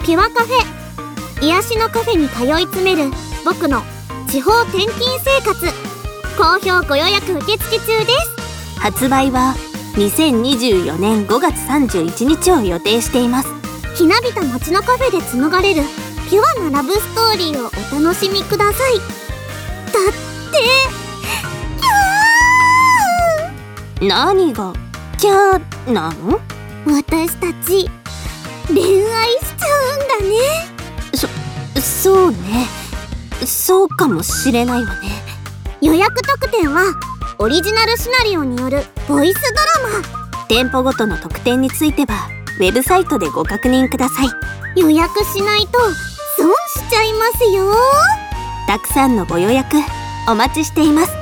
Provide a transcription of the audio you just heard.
ピュアカフェ、癒しのカフェに通い詰める僕の地方転勤生活。好評ご予約受付中です。 発売は2024年5月31日を予定しています。 ひなびた街のカフェで紡がれるピュアなラブストーリーをお楽しみください。だってキャー。 何がキャーなの？ 私たち恋愛しちゃうんだね。 そうね。そうかもしれないわね。 予約特典はオリジナルシナリオによるボイスドラマ。 店舗ごとの特典についてはウェブサイトでご確認ください。 予約しないと損しちゃいますよ。 たくさんのご予約お待ちしています。